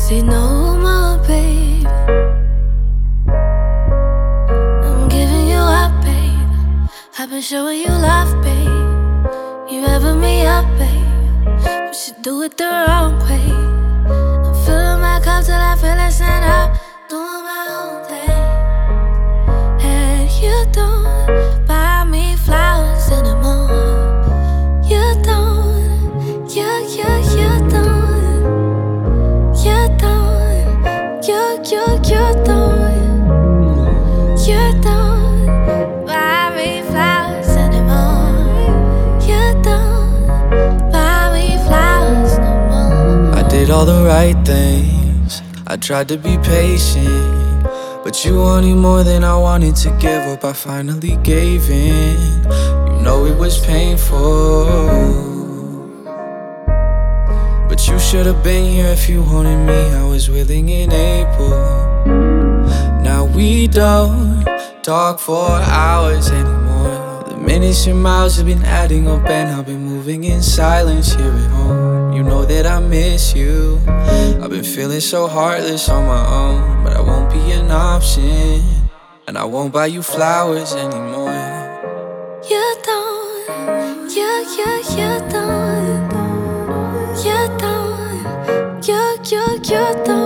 Say no more, babe. I'm giving you up, babe. I've been showing you love, babe. You revving me up, babe, but you do it the wrong way. I'm filling my cup till I feel it stand up, doing my own thing. And you don't buy me flowers anymore. You don't, you don't. You don't buy me flowers anymore. You don't buy me flowers no more. I did all the right things, I tried to be patient, but you wanted more than I wanted to give up. I finally gave in. You know it was painful, but you should've been here if you wanted me. I was willing and able. Now we don't talk for hours anymore. The minutes and miles have been adding up, and I've been moving in silence here at home. You know that I miss you. I've been feeling so heartless on my own, but I won't be an option, and I won't buy you flowers anymore. You don't, you don't, you don't, you don't.